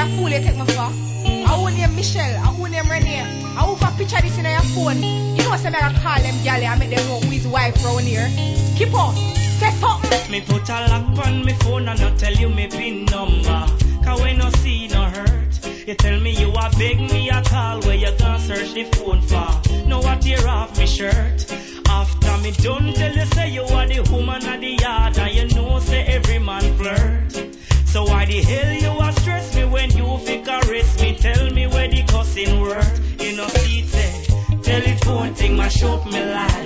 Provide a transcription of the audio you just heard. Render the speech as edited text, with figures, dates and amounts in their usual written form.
a fool you take me for? I own name Michelle, I own name Renee. I own for picture this in your phone. You know say I call them galley and make them know who is wife round here. Keep up, say something. Me put a lock on me phone and I tell you me pin number. Cause when no see no hurt, you tell me you a beg me a call where you gonna search the phone for. Know what tear off me shirt. After me done tell you say you are the woman of the yard and you know say every man flirt. So why the hell you a stress me when you fi caress me? Tell me where the cussing worth. You know see say telephone thing mash up me life.